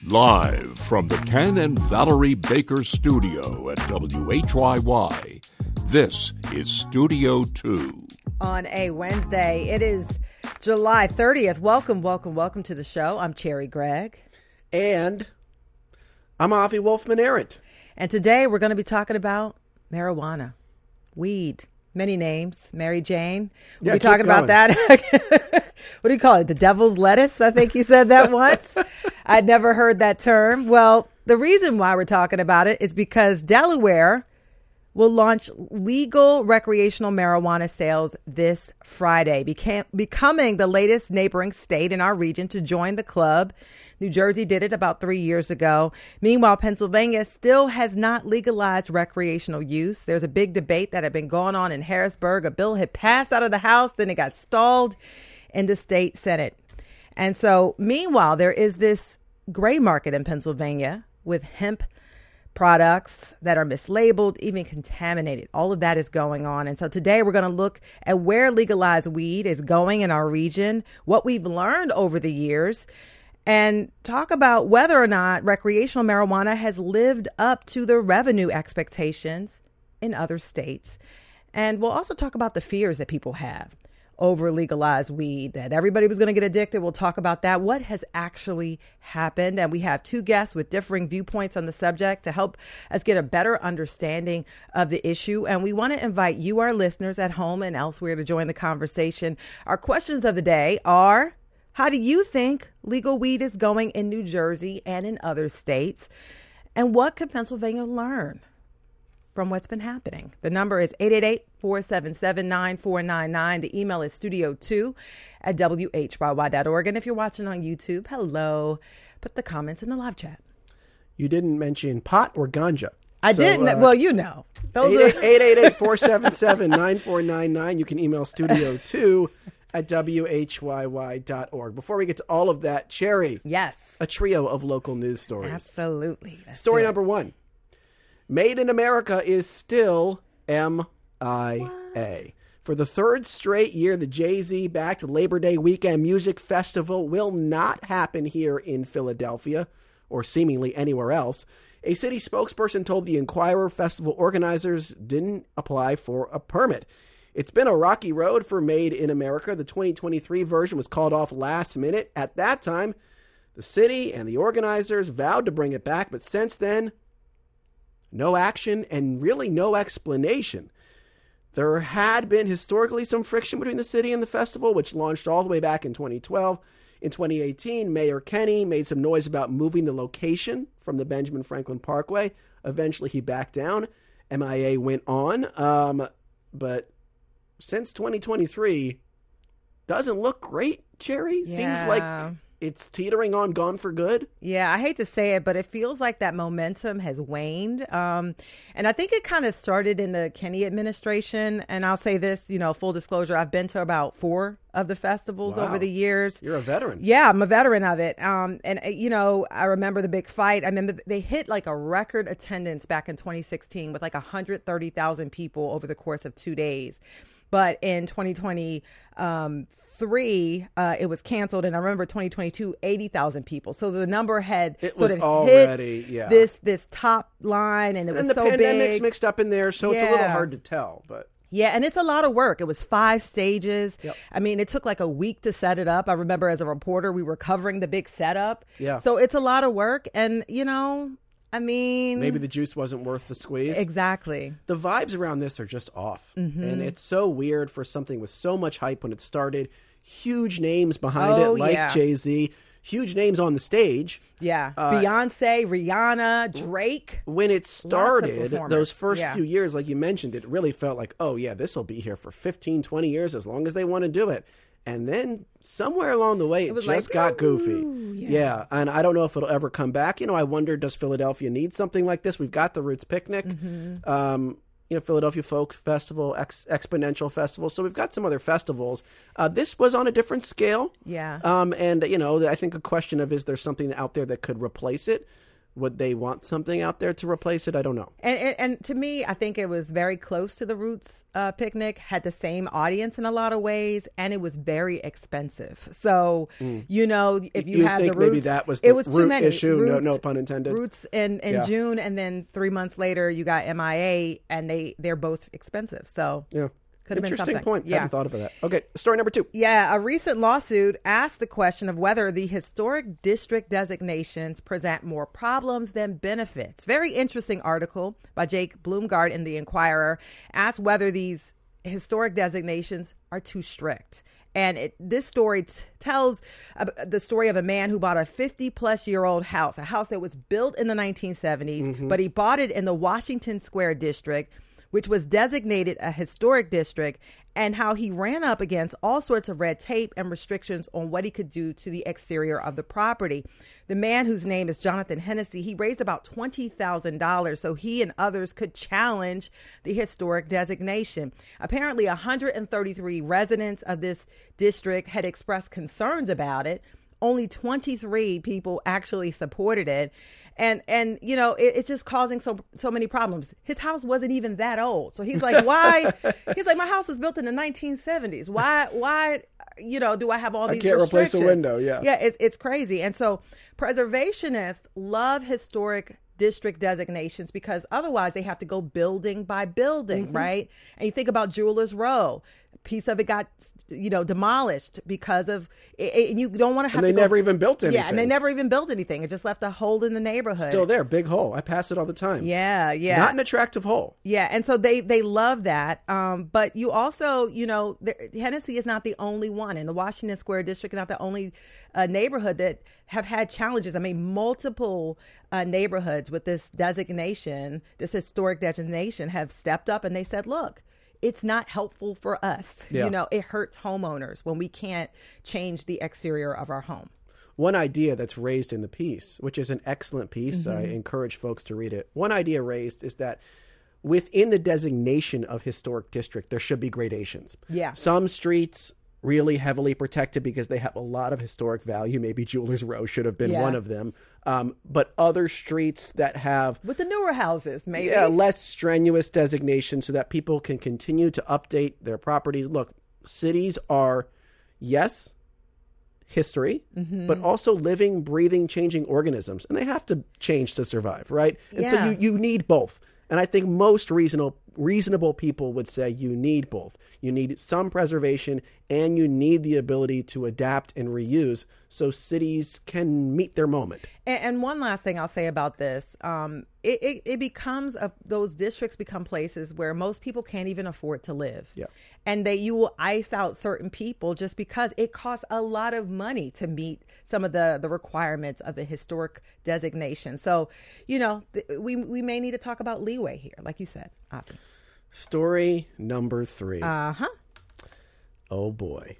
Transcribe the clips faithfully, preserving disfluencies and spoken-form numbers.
Live from the Ken and Valerie Baker studio at W H Y Y, this is Studio two. On a Wednesday, it is July thirtieth. Welcome, welcome, welcome to the show. I'm Cherry Gregg. And I'm Avi Wolfman Arendt. And today we're going to be talking about marijuana, weed, many names, Mary Jane. We'll yeah, be talking about that. What do you call it? The devil's lettuce? I think you said that once. I'd never heard that term. Well, the reason why we're talking about it is because Delaware will launch legal recreational marijuana sales this Friday, became, becoming the latest neighboring state in our region to join the club. New Jersey did it about three years ago. Meanwhile, Pennsylvania still has not legalized recreational use. There's a big debate that had been going on in Harrisburg. A bill had passed out of the House, then it got stalled in the state Senate. And so, meanwhile, there is this gray market in Pennsylvania with hemp products that are mislabeled, even contaminated. All of that is going on. And so today we're going to look at where legalized weed is going in our region, what we've learned over the years, and talk about whether or not recreational marijuana has lived up to the revenue expectations in other states. And we'll also talk about the fears that people have over legalized weed, that everybody was going to get addicted. We'll talk about that. What has actually happened? And we have two guests with differing viewpoints on the subject to help us get a better understanding of the issue. And we want to invite you, our listeners at home and elsewhere, to join the conversation. Our questions of the day are: how do you think legal weed is going in New Jersey and in other states? And what could Pennsylvania learn from what's been happening? The number is eight eight eight, four seven seven, nine four nine nine. The email is studio two at W H Y Y dot org. And if you're watching on YouTube, hello. Put the comments in the live chat. You didn't mention pot or ganja. I so, didn't. Uh, well, you know. Those eight eight eight, four seven seven, nine four nine nine. You can email studio two at W H Y Y dot org. Before we get to all of that, Cherry. Yes. A trio of local news stories. Absolutely. Let's Story number one. Made in America is still M I A. What? For the third straight year, the Jay-Z-backed Labor Day weekend music festival will not happen here in Philadelphia, or seemingly anywhere else. A city spokesperson told the Inquirer festival organizers didn't apply for a permit. It's been a rocky road for Made in America. The twenty twenty-three version was called off last minute. At that time, the city and the organizers vowed to bring it back, but since then, no action and really no explanation. There had been historically some friction between the city and the festival, which launched all the way back in twenty twelve. In twenty eighteen, Mayor Kenney made some noise about moving the location from the Benjamin Franklin Parkway. Eventually, he backed down. M I A went on. Um, but since twenty twenty-three, doesn't look great, Cherry. Yeah. Seems like it's teetering on gone for good. Yeah, I hate to say it, but it feels like that momentum has waned. Um, and I think it kind of started in the Kenney administration. And I'll say this, you know, full disclosure, I've been to about four of the festivals Wow. over the years. You're a veteran. Yeah, I'm a veteran of it. Um, and, uh, you know, I remember the big fight. I remember they hit like a record attendance back in twenty sixteen with like one hundred thirty thousand people over the course of two days. But in twenty twenty, um, Three, uh, it was canceled, and I remember twenty twenty-two, eighty thousand people. So the number had it sort was of already hit yeah. this this top line, and it and was the so pandemic's big. mixed up in there, so yeah. it's a little hard to tell. But yeah, and it's a lot of work. It was five stages. Yep. I mean, it took like a week to set it up. I remember as a reporter, we were covering the big setup. Yeah. So it's a lot of work, and you know, I mean, maybe the juice wasn't worth the squeeze. Exactly. The vibes around this are just off, mm-hmm. and it's so weird for something with so much hype when it started. Huge names behind oh, it, like yeah. Jay-Z. Huge names on the stage. Yeah. Uh, Beyonce, Rihanna, Drake. When it started, those first yeah. few years, like you mentioned, it really felt like, oh, yeah, this will be here for fifteen, twenty years as long as they want to do it. And then somewhere along the way, it, it just like, got goofy. Yeah. yeah. And I don't know if it'll ever come back. You know, I wonder, does Philadelphia need something like this? We've got the Roots Picnic. Mm-hmm. Um, you know, Philadelphia Folk Festival, Ex- Exponential Festival. So we've got some other festivals. Uh, this was on a different scale. Yeah. Um, and, you know, I think a question of, is there something out there that could replace it? Would they want something out there to replace it? I don't know. And, and, and to me, I think it was very close to the Roots uh, picnic, had the same audience in a lot of ways, and it was very expensive. So, mm. you know, if you, you have think the Roots, maybe that was the it was root too many. issue, Roots, no, no pun intended. Roots in, in yeah. June, and then three months later, you got M I A, and they, they're both expensive. So, yeah. Could have been Interesting something. point. Yeah. Hadn't thought of that. Okay, story number two. Yeah, a recent lawsuit asked the question of whether the historic district designations present more problems than benefits. Very interesting article by Jake Bloomgard in the Inquirer asked whether these historic designations are too strict. And it, this story t- tells uh, the story of a man who bought a fifty plus year old house, a house that was built in the nineteen seventies, mm-hmm. but he bought it in the Washington Square district, which was designated a historic district, and how he ran up against all sorts of red tape and restrictions on what he could do to the exterior of the property. The man, whose name is Jonathan Hennessy, he raised about twenty thousand dollars so he and others could challenge the historic designation. Apparently, one hundred thirty-three residents of this district had expressed concerns about it. Only twenty-three people actually supported it. And, and you know, it, it's just causing so so many problems. His house wasn't even that old. So he's like, why? He's like, my house was built in the nineteen seventies. Why, why, you know, do I have all these I can't restrictions? replace a window, yeah. Yeah, it's, it's crazy. And so preservationists love historic district designations because otherwise they have to go building by building, mm-hmm. right? And you think about Jewelers Row. A piece of it got, you know, demolished because of, it, and you don't want to have and they to go, never even built anything. Yeah, and they never even built anything. It just left a hole in the neighborhood. Still there, big hole. I pass it all the time. Yeah, yeah. Not an attractive hole. Yeah, and so they they love that. Um, but you also, you know, the, Hennessy is not the only one. In the Washington Square district, not the only uh, neighborhood that have had challenges. I mean, multiple uh, neighborhoods with this designation, this historic designation, have stepped up and they said, look, it's not helpful for us. Yeah. You know, it hurts homeowners when we can't change the exterior of our home. One idea that's raised in the piece, which is an excellent piece, mm-hmm. I encourage folks to read it. One idea raised is that within the designation of historic district, there should be gradations. Yeah. Some streets really heavily protected because they have a lot of historic value. Maybe Jewelers Row should have been yeah. one of them. Um, but other streets that have... With the newer houses, maybe. Yeah, less strenuous designation so that people can continue to update their properties. Look, cities are, yes, history, mm-hmm. but also living, breathing, changing organisms. And they have to change to survive, right? And yeah. so you, you need both. And I think most reasonable reasonable people would say you need both. You need some preservation and you need the ability to adapt and reuse so cities can meet their moment. And, and one last thing I'll say about this, um, it, it, it becomes, a, those districts become places where most people can't even afford to live. Yeah. And that you will ice out certain people just because it costs a lot of money to meet some of the, the requirements of the historic designation. So, you know, th- we we may need to talk about leeway here, like you said, Afi. Story number three. Uh-huh. Oh, boy.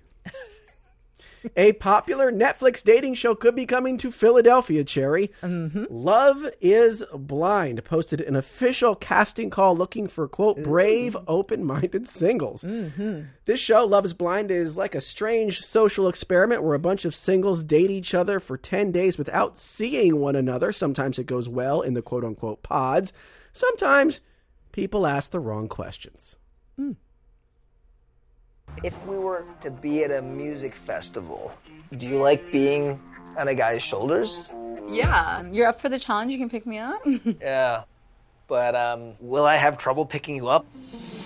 A popular Netflix dating show could be coming to Philadelphia, Cherry. Mm-hmm. Love is Blind posted an official casting call looking for, quote, brave, Ooh. open-minded singles. Mm-hmm. This show, Love is Blind, is like a strange social experiment where a bunch of singles date each other for ten days without seeing one another. Sometimes it goes well in the, quote-unquote, pods. Sometimes people ask the wrong questions. Mm. If we were to be at a music festival, do you like being on a guy's shoulders? Yeah. You're up for the challenge? You can pick me up? Yeah. But um, will I have trouble picking you up?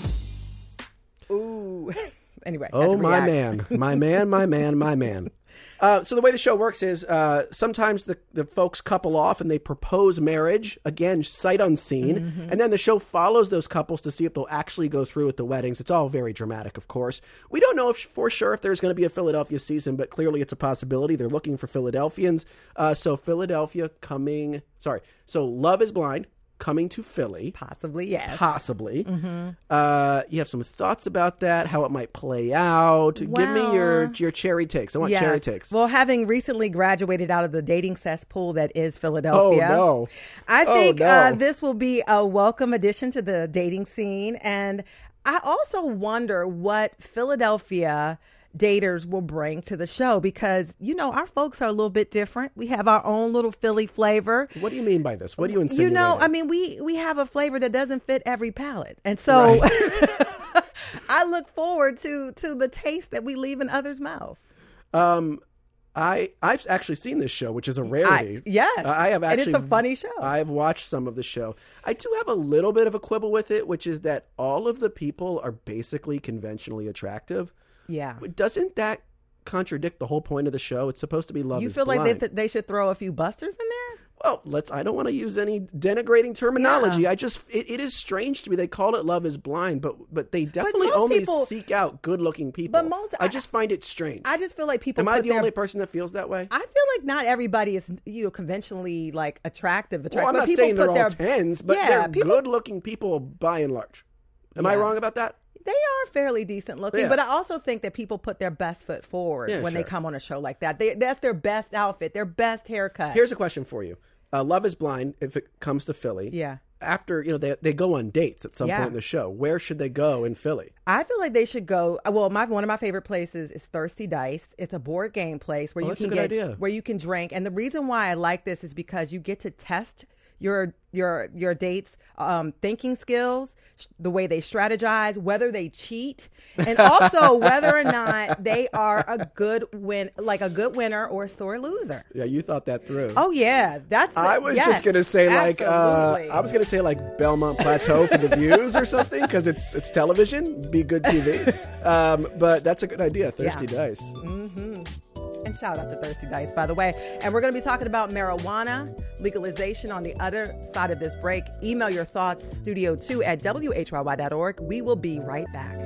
Ooh. Anyway. Oh, my man. My man, my man, my man. Uh, so the way the show works is uh, sometimes the, the folks couple off and they propose marriage, again, sight unseen. Mm-hmm. And then the show follows those couples to see if they'll actually go through with the weddings. It's all very dramatic, of course. We don't know if, for sure if there's going to be a Philadelphia season, but clearly it's a possibility. They're looking for Philadelphians. Uh, so Philadelphia coming, sorry. So Love is Blind coming to Philly. Possibly, yes. Possibly. Mm-hmm. Uh, you have some thoughts about that, how it might play out. Well, give me your your cherry takes. I want yes. cherry takes. Well, having recently graduated out of the dating cesspool that is Philadelphia, oh, no. I oh, think no. uh, this will be a welcome addition to the dating scene. And I also wonder what Philadelphia daters will bring to the show because, you know, our folks are a little bit different. We have our own little Philly flavor. What do you mean by this? What do you insinuate? You know, I mean, we, we have a flavor that doesn't fit every palate. And so right. I look forward to, to the taste that we leave in others' mouths. Um, I, I've actually seen this show, which is a rarity. I, yes. Uh, I have actually. And it's a funny show. I've watched some of the show. I do have a little bit of a quibble with it, which is that all of the people are basically conventionally attractive. Yeah. Doesn't that contradict the whole point of the show? It's supposed to be love You is feel blind. like they, th- they should throw a few busters in there? Well, let's. I don't want to use any denigrating terminology. Yeah. I just. It, it is strange to me. They call it love is blind, but but they definitely most only people- seek out good-looking people. But most- I, I- just find it strange. I just feel like people Am I put the their- only person that feels that way? I feel like not everybody is, you know, conventionally like attractive. attractive Well, I'm but not people saying they're put all their, tens, but yeah, they're people, good-looking people by and large. Am I Yeah. wrong about that? They are fairly decent looking, Yeah. but I also think that people put their best foot forward Yeah, when sure. they come on a show like that. They, that's their best outfit, their best haircut. Here's a question for you. Uh, Love is Blind, if it comes to Philly. Yeah. After, you know, they they go on dates at some Yeah. point in the show. Where should they go in Philly? I feel like they should go. Well, my one of my favorite places is Thirsty Dice. It's a board game place where Oh, you that's a can good get idea. where you can drink. And the reason why I like this is because you get to test your your your dates' um, thinking skills, sh- the way they strategize, whether they cheat, and also whether or not they are a good win, like a good winner or a sore loser. Yeah, you thought that through. Oh yeah, that's. The, I was yes, just gonna say like uh, absolutely. I was gonna say like Belmont Plateau for the views or something because it's it's television, be good T V. um, but that's a good idea. Thirsty Yeah. Dice. And shout out to Thirsty Dice, by the way. And we're going to be talking about marijuana legalization on the other side of this break. Email your thoughts, studio two at W H Y Y dot org. We will be right back.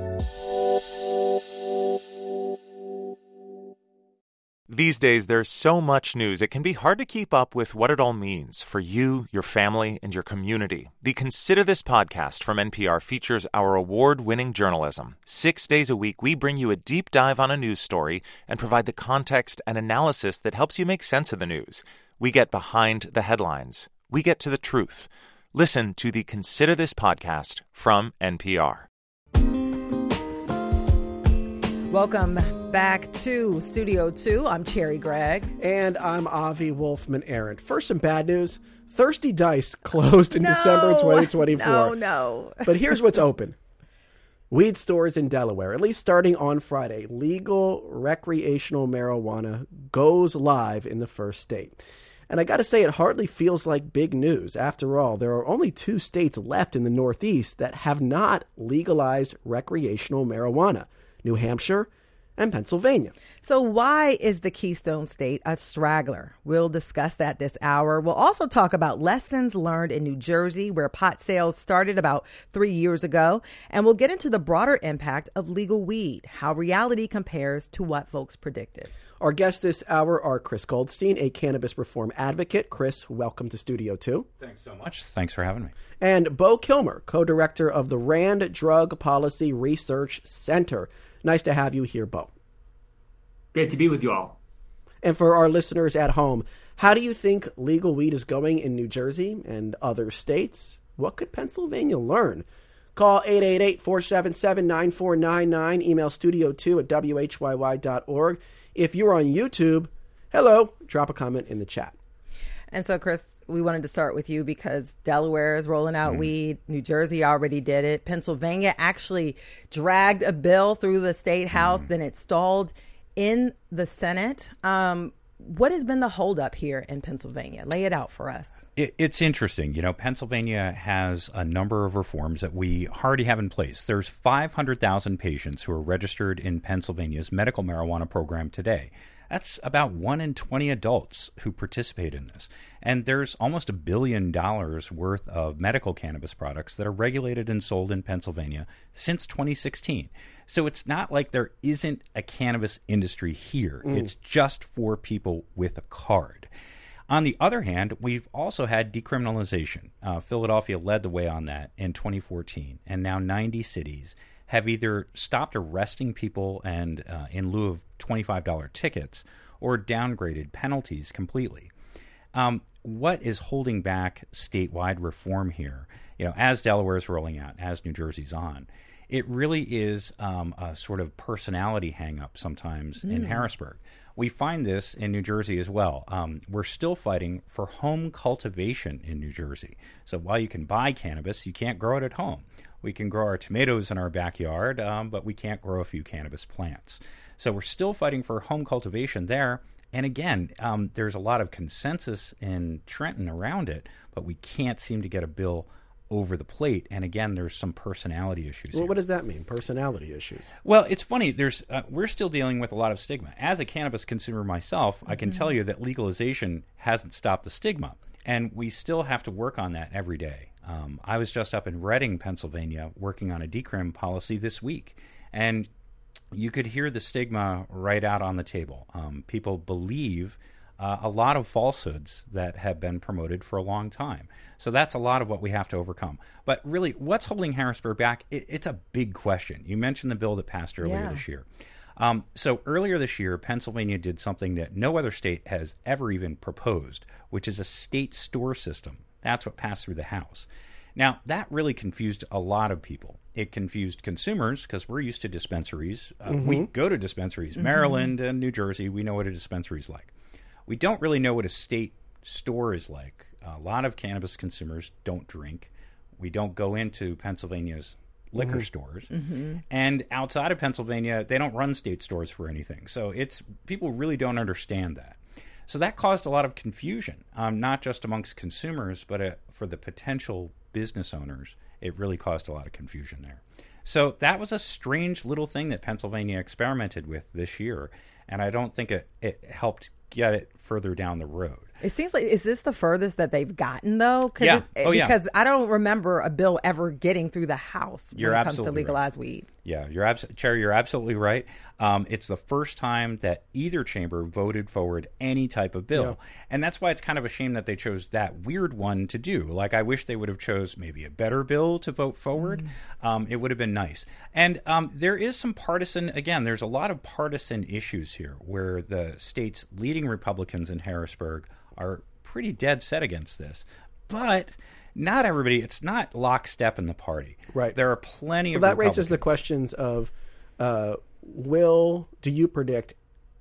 These days, there's so much news, it can be hard to keep up with what it all means for you, your family, and your community. The Consider This podcast from N P R features our award-winning journalism. Six days a week, we bring you a deep dive on a news story and provide the context and analysis that helps you make sense of the news. We get behind the headlines. We get to the truth. Listen to the Consider This podcast from N P R. Welcome back to Studio two. I'm Cherry Gregg. And I'm Avi Wolfman Arendt. First, some bad news. Thirsty Dice closed in No, December twenty twenty-four. No, no. But here's what's open. Weed stores in Delaware, at least starting on Friday, legal recreational marijuana goes live in the first state. And I got to say, it hardly feels like big news. After all, there are only two states left in the Northeast that have not legalized recreational marijuana: New Hampshire and Pennsylvania. So why is the Keystone State a straggler? We'll discuss that this hour. We'll also talk about lessons learned in New Jersey, where pot sales started about three years ago. And we'll get into the broader impact of legal weed, how reality compares to what folks predicted. Our guests this hour are Chris Goldstein, a cannabis reform advocate. Chris, welcome to Studio two. Thanks so much. Thanks for having me. And Bo Kilmer, co-director of the RAND Drug Policy Research Center. Nice to have you here, Bo. Great to be with you all. And for our listeners at home, how do you think legal weed is going in New Jersey and other states? What could Pennsylvania learn? Call eight eight eight, four seven seven, nine four nine nine. Email studio two at W H Y Y dot org. If you're on YouTube, hello, drop a comment in the chat. And so, Chris, we wanted to start with you because Delaware is rolling out mm. weed. New Jersey already did it. Pennsylvania actually dragged a bill through the state house. Mm. Then it stalled in the Senate. Um, what has been the holdup here in Pennsylvania? Lay it out for us. It, it's interesting. You know, Pennsylvania has a number of reforms that we already have in place. There's five hundred thousand patients who are registered in Pennsylvania's medical marijuana program today. That's about one in twenty adults who participate in this. And there's almost a billion dollars worth of medical cannabis products that are regulated and sold in Pennsylvania since twenty sixteen. So it's not like there isn't a cannabis industry here. Mm. It's just for people with a card. On the other hand, we've also had decriminalization. Uh, Philadelphia led the way on that in twenty fourteen, and now ninety cities have either stopped arresting people and uh, in lieu of twenty-five dollars tickets or downgraded penalties completely. Um, what is holding back statewide reform here, you know, as Delaware is rolling out, as New Jersey's on, it really is um, a sort of personality hang-up sometimes mm. in Harrisburg. We find this in New Jersey as well. Um, we're still fighting for home cultivation in New Jersey. So while you can buy cannabis, you can't grow it at home. We can grow our tomatoes in our backyard, um, but we can't grow a few cannabis plants. So we're still fighting for home cultivation there. And again, um, there's a lot of consensus in Trenton around it, but we can't seem to get a bill over the plate. And again, there's some personality issues. Well, here. What does that mean, personality issues? Well, it's funny. There's uh, we're still dealing with a lot of stigma. As a cannabis consumer myself, mm-hmm. I can tell you that legalization hasn't stopped the stigma, and we still have to work on that every day. Um, I was just up in Reading, Pennsylvania, working on a decrim policy this week, and you could hear the stigma right out on the table. Um, people believe uh, a lot of falsehoods that have been promoted for a long time. So that's a lot of what we have to overcome. But really, what's holding Harrisburg back? It, it's a big question. You mentioned the bill that passed earlier yeah. this year. Um, so earlier this year, Pennsylvania did something that no other state has ever even proposed, which is a state store system. That's what passed through the House. Now, that really confused a lot of people. It confused consumers because we're used to dispensaries. Uh, mm-hmm. We go to dispensaries. Mm-hmm. Maryland and New Jersey, we know what a dispensary is like. We don't really know what a state store is like. A lot of cannabis consumers don't drink. We don't go into Pennsylvania's liquor mm-hmm. stores. Mm-hmm. And outside of Pennsylvania, they don't run state stores for anything. So it's people really don't understand that. So that caused a lot of confusion, um, not just amongst consumers, but uh, for the potential business owners. It really caused a lot of confusion there. So that was a strange little thing that Pennsylvania experimented with this year, and I don't think it, it helped get it further down the road. It seems like, is this the furthest that they've gotten, though? Cause yeah. It, oh, yeah. Because I don't remember a bill ever getting through the House you're when it comes to absolutely legalize right. weed. Yeah, you're abs- Chair, you're absolutely right. Um, it's the first time that either chamber voted forward any type of bill. Yeah. And that's why it's kind of a shame that they chose that weird one to do. Like, I wish they would have chose maybe a better bill to vote forward. Mm. Um, it would have been nice. And um, there is some partisan, again, there's a lot of partisan issues here where the state's leading Republicans in Harrisburg are pretty dead set against this. But not everybody, it's not lockstep in the party. Right. There are plenty well, of that raises the questions of uh, will, do you predict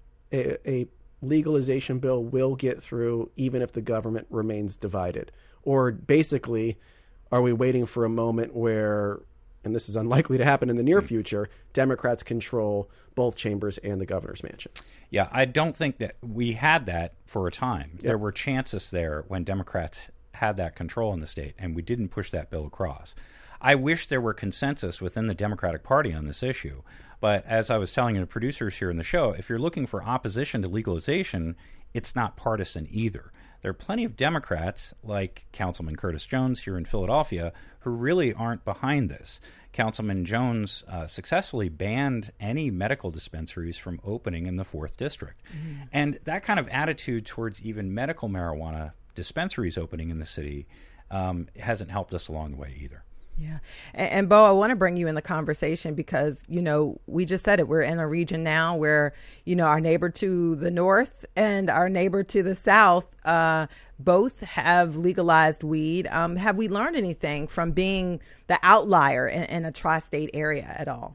a, a legalization bill will get through even if the government remains divided? Or basically, are we waiting for a moment where, and this is unlikely to happen in the near mm-hmm. future, Democrats control both chambers and the governor's mansion? Yeah, I don't think that we had that for a time. Yep. There were chances there when Democrats had that control in the state, and we didn't push that bill across. I wish there were consensus within the Democratic Party on this issue. But as I was telling the producers here in the show, if you're looking for opposition to legalization, it's not partisan either. There are plenty of Democrats, like Councilman Curtis Jones here in Philadelphia, who really aren't behind this. Councilman Jones uh, successfully banned any medical dispensaries from opening in the fourth District. Mm. And that kind of attitude towards even medical marijuana dispensaries opening in the city um, hasn't helped us along the way either. Yeah. And, and Bo, I want to bring you in the conversation because, you know, we just said it. We're in a region now where, you know, our neighbor to the north and our neighbor to the south uh, both have legalized weed. Um, have we learned anything from being the outlier in, in a tri-state area at all?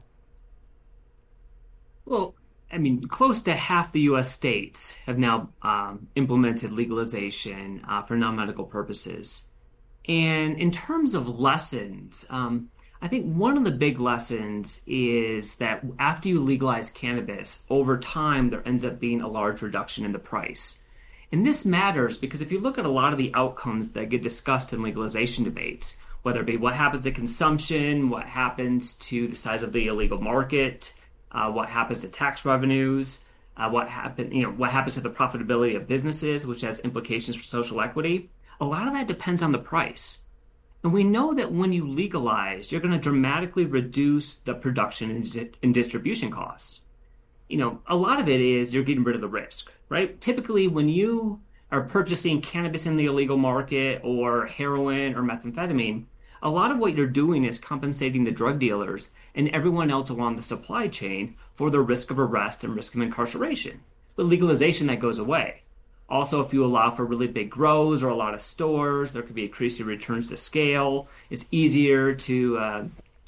Well, I mean, close to half the U S states have now um, implemented legalization uh, for non-medical purposes. And in terms of lessons, um, I think one of the big lessons is that after you legalize cannabis, over time, there ends up being a large reduction in the price. And this matters because if you look at a lot of the outcomes that get discussed in legalization debates, whether it be what happens to consumption, what happens to the size of the illegal market, uh, what happens to tax revenues, uh, what happen, you know, what happens to the profitability of businesses, which has implications for social equity. A lot of that depends on the price. And we know that when you legalize, you're going to dramatically reduce the production and, and distribution costs. You know, a lot of it is you're getting rid of the risk, right? Typically, when you are purchasing cannabis in the illegal market or heroin or methamphetamine, a lot of what you're doing is compensating the drug dealers and everyone else along the supply chain for the risk of arrest and risk of incarceration. But legalization, that goes away. Also, if you allow for really big grows or a lot of stores, there could be increasing returns to scale. It's easier to uh,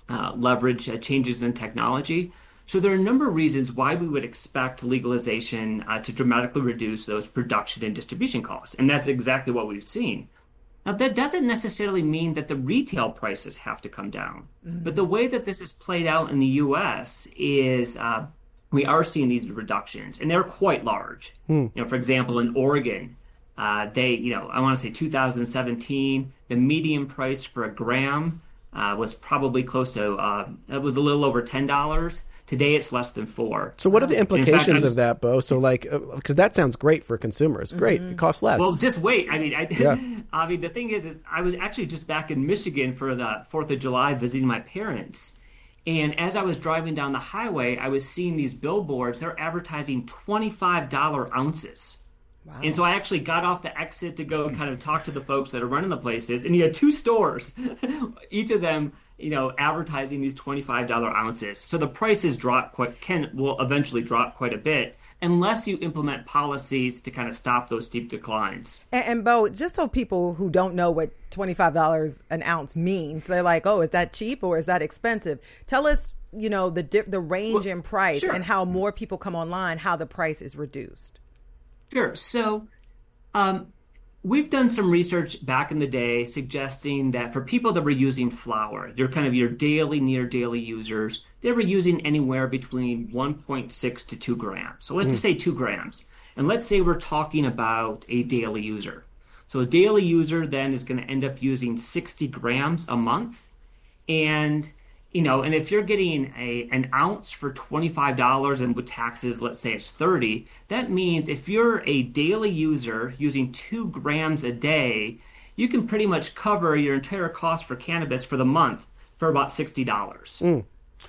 uh, leverage uh, changes in technology. So there are a number of reasons why we would expect legalization uh, to dramatically reduce those production and distribution costs. And that's exactly what we've seen. Now, that doesn't necessarily mean that the retail prices have to come down. Mm-hmm. But the way that this is played out in the U S is uh, we are seeing these reductions, and they're quite large. Mm. You know, for example, in Oregon, uh, they, you know, I want to say two thousand seventeen, the median price for a gram uh, was probably close to, uh, it was a little over ten dollars. Today, it's less than four. So what are the implications fact, of that, Bo? So like, because uh, that sounds great for consumers. Great. Mm-hmm. It costs less. Well, just wait. I mean, I, yeah. I mean, the thing is, is I was actually just back in Michigan for the fourth of July visiting my parents. And as I was driving down the highway, I was seeing these billboards. They're advertising twenty-five dollar ounces. Wow. And so I actually got off the exit to go kind of talk to the folks that are running the places. And you had two stores, each of them, you know, advertising these twenty-five dollar ounces. So the prices drop quite, can, will eventually drop quite a bit unless you implement policies to kind of stop those steep declines. And, and Bo, just so people who don't know what twenty-five dollars an ounce means, they're like, oh, is that cheap or is that expensive? Tell us, you know, the the range well, in price sure. and how more people come online, how the price is reduced. Sure. So, um, we've done some research back in the day suggesting that for people that were using flour, they're kind of your daily, near daily users, they were using anywhere between one point six to two grams. So let's mm. just say two grams. And let's say we're talking about a daily user. So a daily user then is going to end up using sixty grams a month. And, you know, and if you're getting a an ounce for twenty-five dollars and with taxes, let's say it's thirty, that means if you're a daily user using two grams a day, you can pretty much cover your entire cost for cannabis for the month for about sixty dollars. Mm.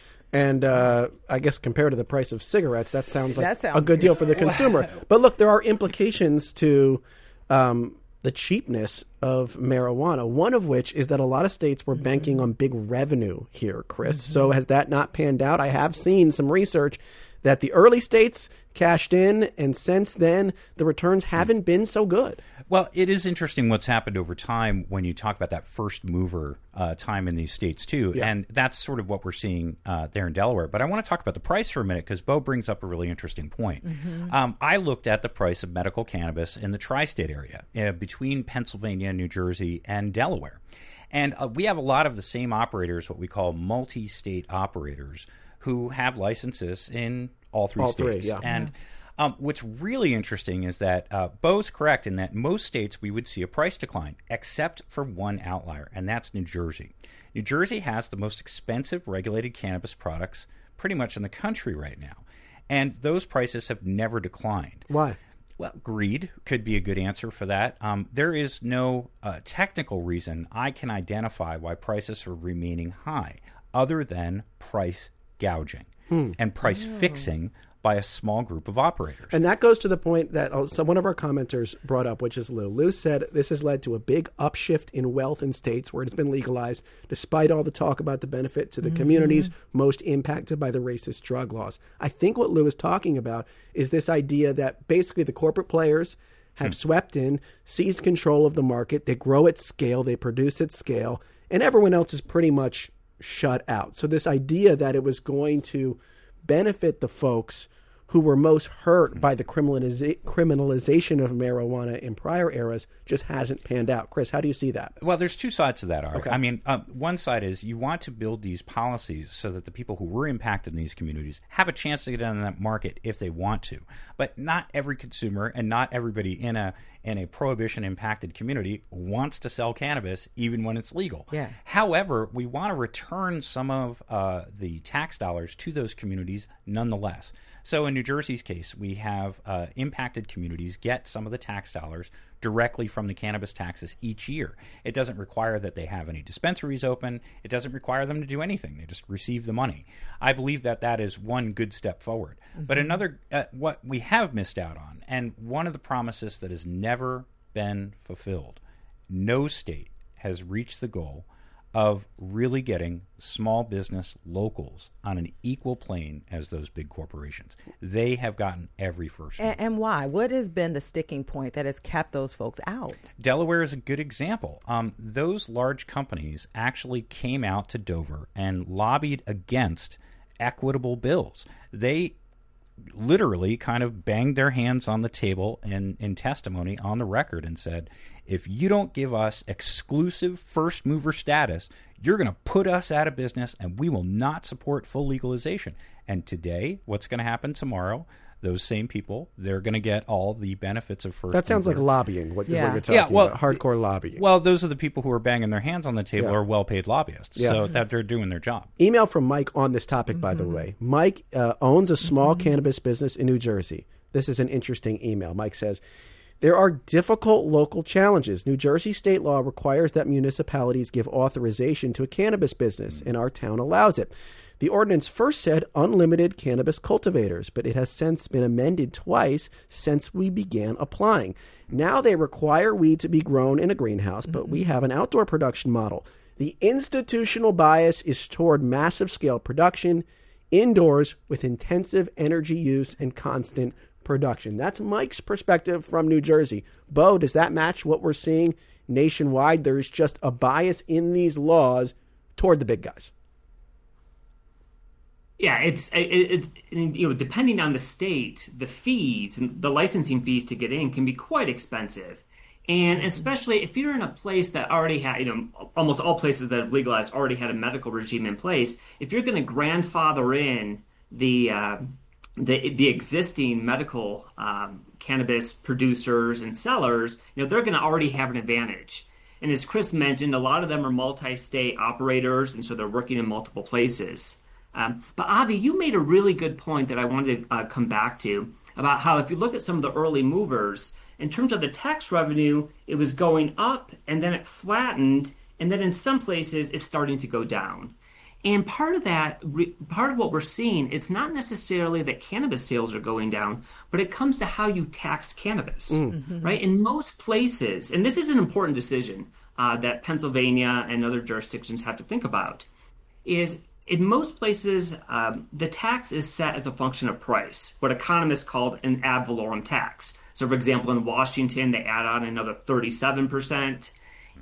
And uh, I guess compared to the price of cigarettes, that sounds like that sounds a good deal for the consumer. Wow. But look, there are implications to um, the cheapness of marijuana, one of which is that a lot of states were banking on big revenue here, Chris. Mm-hmm. So has that not panned out? I have seen some research that the early states cashed in, and since then, the returns haven't been so good. Well, it is interesting what's happened over time when you talk about that first mover uh, time in these states, too. Yeah. And that's sort of what we're seeing uh, there in Delaware. But I want to talk about the price for a minute because Bo brings up a really interesting point. Mm-hmm. Um, I looked at the price of medical cannabis in the tri-state area uh, between Pennsylvania, New Jersey, and Delaware. And uh, we have a lot of the same operators, what we call multi-state operators, who have licenses in all three all states. Three, yeah. And um, what's really interesting is that uh, Bo's correct in that most states we would see a price decline, except for one outlier, and that's New Jersey. New Jersey has the most expensive regulated cannabis products pretty much in the country right now, and those prices have never declined. Why? Well, greed could be a good answer for that. Um, there is no uh, technical reason I can identify why prices are remaining high other than price gouging hmm. and price oh. fixing by a small group of operators. And that goes to the point that uh, so one of our commenters brought up, which is Lou. Lou said this has led to a big upshift in wealth in states where it's been legalized, despite all the talk about the benefit to the mm-hmm. communities most impacted by the racist drug laws. I think what Lou is talking about is this idea that basically the corporate players have hmm. swept in, seized control of the market, they grow at scale, they produce at scale, and everyone else is pretty much shut out. So this idea that it was going to benefit the folks who were most hurt by the criminaliza- criminalization of marijuana in prior eras just hasn't panned out. Chris, how do you see that? Well, there's two sides to that, Art. Okay. I mean, um, one side is you want to build these policies so that the people who were impacted in these communities have a chance to get in that market if they want to. But not every consumer and not everybody in a in a prohibition-impacted community wants to sell cannabis even when it's legal. Yeah. However, we want to return some of uh, the tax dollars to those communities nonetheless. So in New Jersey's case, we have uh, impacted communities get some of the tax dollars directly from the cannabis taxes each year. It doesn't require that they have any dispensaries open. It doesn't require them to do anything. They just receive the money. I believe that that is one good step forward. Mm-hmm. But another, uh, what we have missed out on, and one of the promises that has never been fulfilled, no state has reached the goal of really getting small business locals on an equal plane as those big corporations. They have gotten every first. And, and why? What has been the sticking point that has kept those folks out? Delaware is a good example. Um, those large companies actually came out to Dover and lobbied against equitable bills. They literally kind of banged their hands on the table in, in testimony on the record and said, if you don't give us exclusive first mover status, you're going to put us out of business and we will not support full legalization. And today, what's going to happen tomorrow? Those same people, they're going to get all the benefits of first That sounds mover. like lobbying, what, Yeah. what you're talking Yeah, well, about, hardcore lobbying. Well, those are the people who are banging their hands on the table Yeah. are well-paid lobbyists, Yeah. so that they're doing their job. Email from Mike on this topic, by the way. Mike uh, owns a small cannabis business in New Jersey. This is an interesting email. Mike says, there are difficult local challenges. New Jersey state law requires that municipalities give authorization to a cannabis business, and our town allows it. The ordinance first said unlimited cannabis cultivators, but it has since been amended twice since we began applying. Now they require weed to be grown in a greenhouse, but we have an outdoor production model. The institutional bias is toward massive scale production indoors with intensive energy use and constant production. That's Mike's perspective from New Jersey. Bo, does that match what we're seeing nationwide? There's just a bias in these laws toward the big guys. Yeah, it's it, it, you know, depending on the state, the fees and the licensing fees to get in can be quite expensive. And especially if you're in a place that already had, you know, almost all places that have legalized already had a medical regime in place, if you're going to grandfather in the uh, the the existing medical um, cannabis producers and sellers, you know, they're going to already have an advantage. And as Chris mentioned, a lot of them are multi-state operators, and so they're working in multiple places. Um, but Avi, you made a really good point that I wanted to uh, come back to about how if you look at some of the early movers, in terms of the tax revenue, it was going up and then it flattened, and then in some places it's starting to go down. And part of that, re- part of what we're seeing, it's not necessarily that cannabis sales are going down, but it comes to how you tax cannabis, mm-hmm. right? In most places, and this is an important decision uh, that Pennsylvania and other jurisdictions have to think about, is in most places, um, the tax is set as a function of price, what economists call an ad valorem tax. So, for example, in Washington, they add on another thirty-seven percent.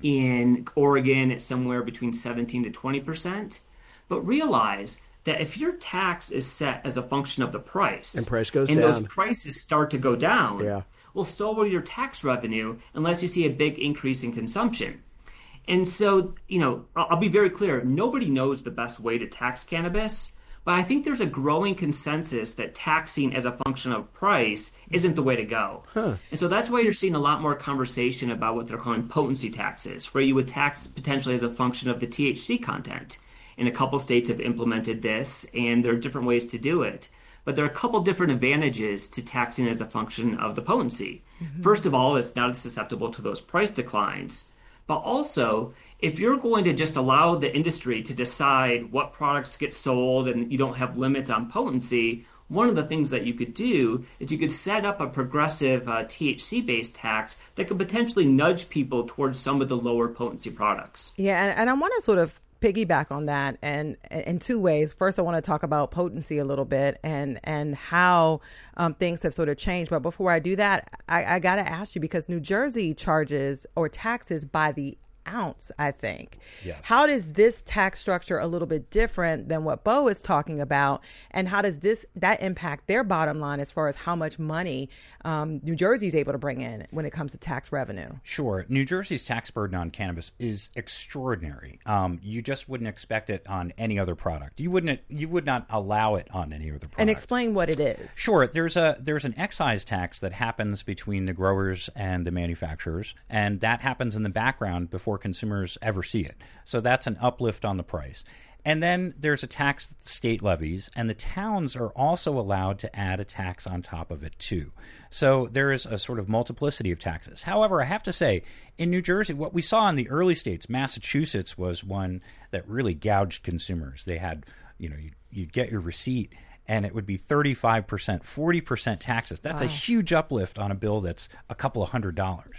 In Oregon, it's somewhere between seventeen to twenty percent. But realize that if your tax is set as a function of the price, and price goes and down, those prices start to go down, yeah. well, so will your tax revenue unless you see a big increase in consumption. And so, you know, I'll be very clear. Nobody knows the best way to tax cannabis, but I think there's a growing consensus that taxing as a function of price isn't the way to go. Huh. And so that's why you're seeing a lot more conversation about what they're calling potency taxes, where you would tax potentially as a function of the T H C content. And a couple states have implemented this, and there are different ways to do it. But there are a couple different advantages to taxing as a function of the potency. Mm-hmm. First of all, it's not as susceptible to those price declines. But also, if you're going to just allow the industry to decide what products get sold and you don't have limits on potency, one of the things that you could do is you could set up a progressive uh, T H C-based tax that could potentially nudge people towards some of the lower potency products. Yeah, and, and I want to sort of piggyback on that and in two ways. First, I want to talk about potency a little bit and and how um, things have sort of changed. But before I do that, I, I got to ask you, because New Jersey charges or taxes by the ounce, I think. Yes. How does this tax structure a little bit different than what Bo is talking about? And how does this that impact their bottom line as far as how much money um, New Jersey is able to bring in when it comes to tax revenue? Sure. New Jersey's tax burden on cannabis is extraordinary. Um, you just wouldn't expect it on any other product. You wouldn't. You would not allow it on any other product. And explain what it is. Sure. There's a there's an excise tax that happens between the growers and the manufacturers, and that happens in the background before consumers ever see it. So that's an uplift on the price. And then there's a tax that the state levies, and the towns are also allowed to add a tax on top of it too. So there is a sort of multiplicity of taxes. However, I have to say, in New Jersey, what we saw in the early states, Massachusetts was one that really gouged consumers. They had, you know, you'd, you'd get your receipt, and it would be thirty-five percent, forty percent taxes. That's wow. a huge uplift on a bill that's a couple of hundred dollars.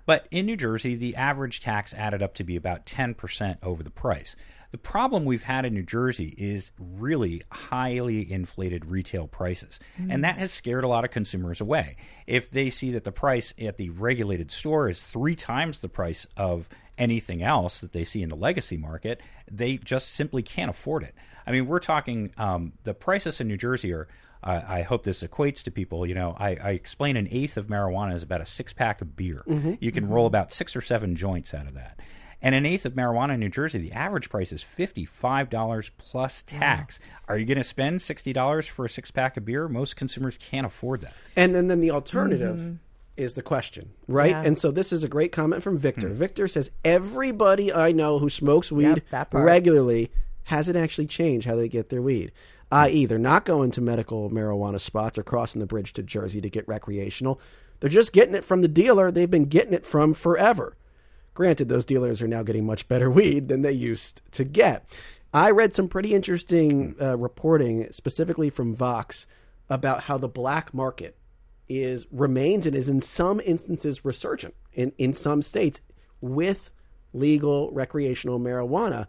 But in New Jersey, the average tax added up to be about ten percent over the price. The problem we've had in New Jersey is really highly inflated retail prices, mm. and that has scared a lot of consumers away. If they see that the price at the regulated store is three times the price of anything else that they see in the legacy market, they just simply can't afford it. I mean, we're talking um, the prices in New Jersey are, uh, I hope this equates to people, you know, I, I explain an eighth of marijuana is about a six-pack of beer. Mm-hmm. You can mm-hmm. roll about six or seven joints out of that. And an eighth of marijuana in New Jersey, the average price is fifty-five dollars plus tax. Wow. Are you going to spend sixty dollars for a six-pack of beer? Most consumers can't afford that. And, and then the alternative mm-hmm. is the question, right? Yeah. And so this is a great comment from Victor. Mm-hmm. Victor says, everybody I know who smokes weed yep, regularly hasn't actually changed how they get their weed. that is, they're not going to medical marijuana spots or crossing the bridge to Jersey to get recreational. They're just getting it from the dealer they've been getting it from forever. Granted, those dealers are now getting much better weed than they used to get. I read some pretty interesting uh, reporting, specifically from Vox, about how the black market is remains and is in some instances resurgent in, in some states with legal recreational marijuana,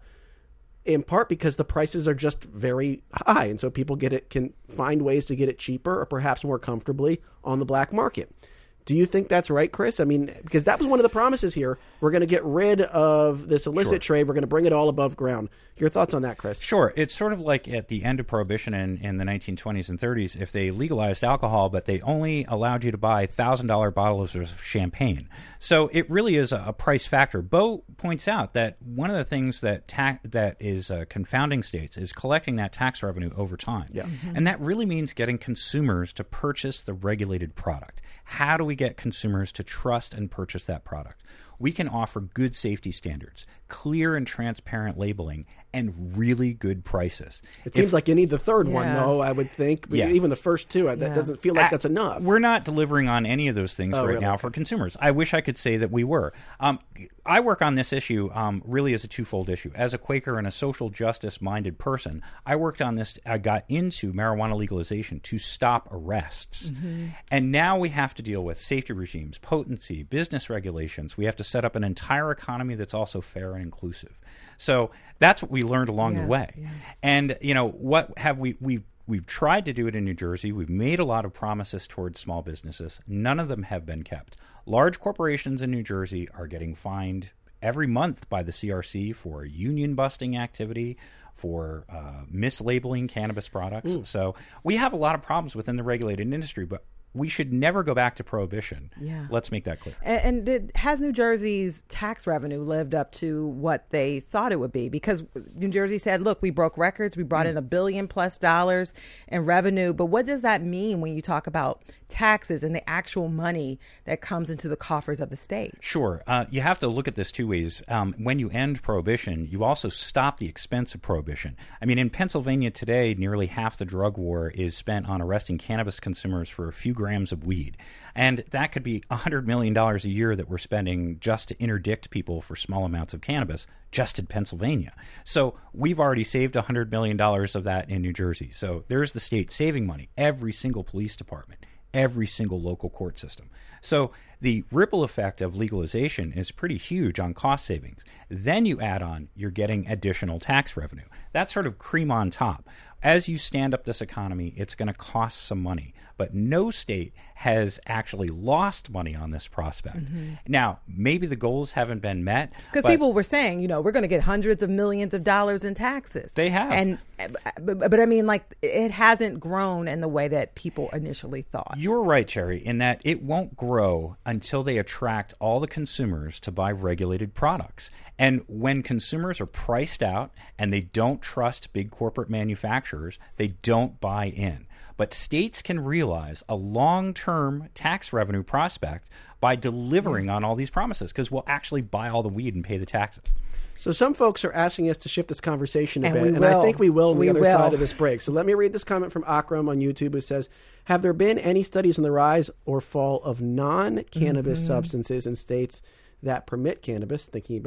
in part because the prices are just very high. And so people get it can find ways to get it cheaper or perhaps more comfortably on the black market. Do you think that's right, Chris? I mean, because that was one of the promises here. We're going to get rid of this illicit Sure. trade. We're going to bring it all above ground. Your thoughts on that, Chris? Sure. It's sort of like at the end of Prohibition in, in the nineteen twenties and thirties, if they legalized alcohol, but they only allowed you to buy one thousand dollars bottles of champagne. So it really is a, a price factor. Bo points out that one of the things that ta- that is uh, confounding states is collecting that tax revenue over time. Yeah. Mm-hmm. And that really means getting consumers to purchase the regulated product. How do we get consumers to trust and purchase that product? We can offer good safety standards, clear and transparent labeling, and really good prices. It seems if, like you need the third yeah. one, though, I would think. But Yeah. even the first two, that Yeah. doesn't feel like that's enough. We're not delivering on any of those things Oh, right really? now Okay. for consumers. I wish I could say that we were. Um, I work on this issue um, really as a twofold issue. As a Quaker and a social justice-minded person, I worked on this. I got into marijuana legalization to stop arrests. Mm-hmm. And now we have to deal with safety regimes, potency, business regulations. We have to set up an entire economy that's also fair and inclusive. So that's what we learned along Yeah, the way. yeah. And, you know, what have we... we We've tried to do it in New Jersey. We've made a lot of promises towards small businesses. None of them have been kept. Large corporations in New Jersey are getting fined every month by the C R C for union busting activity, for uh, mislabeling cannabis products. Mm. So we have a lot of problems within the regulated industry, but we should never go back to prohibition. Yeah. Let's make that clear. And, and did, has New Jersey's tax revenue lived up to what they thought it would be? Because New Jersey said, look, we broke records. We brought mm. in a billion plus dollars in revenue. But what does that mean when you talk about taxes and the actual money that comes into the coffers of the state? Sure. Uh, you have to look at this two ways. Um, when you end prohibition, you also stop the expense of prohibition. I mean, in Pennsylvania today, nearly half the drug war is spent on arresting cannabis consumers for a few grams of weed. And that could be one hundred million dollars a year that we're spending just to interdict people for small amounts of cannabis just in Pennsylvania. So we've already saved one hundred million dollars of that in New Jersey. So there's the state saving money. Every single police department, every single local court system. So the ripple effect of legalization is pretty huge on cost savings. Then you add on, you're getting additional tax revenue. That's sort of cream on top. As you stand up this economy, it's going to cost some money. But no state has actually lost money on this prospect. Mm-hmm. Now, maybe the goals haven't been met. Because people were saying, you know, we're going to get hundreds of millions of dollars in taxes. They have. And but, but I mean, like, it hasn't grown in the way that people initially thought. You're right, Cherry, in that it won't grow until they attract all the consumers to buy regulated products. And when consumers are priced out and they don't trust big corporate manufacturers, they don't buy in. But states can realize a long-term tax revenue prospect by delivering on all these promises, because we'll actually buy all the weed and pay the taxes. So some folks are asking us to shift this conversation a And bit, we and will. I think we will on We the other will. side of this break. So let me read this comment from Akram on YouTube, who says, have there been any studies on the rise or fall of non-cannabis Mm-hmm. substances in states that permit cannabis, thinking about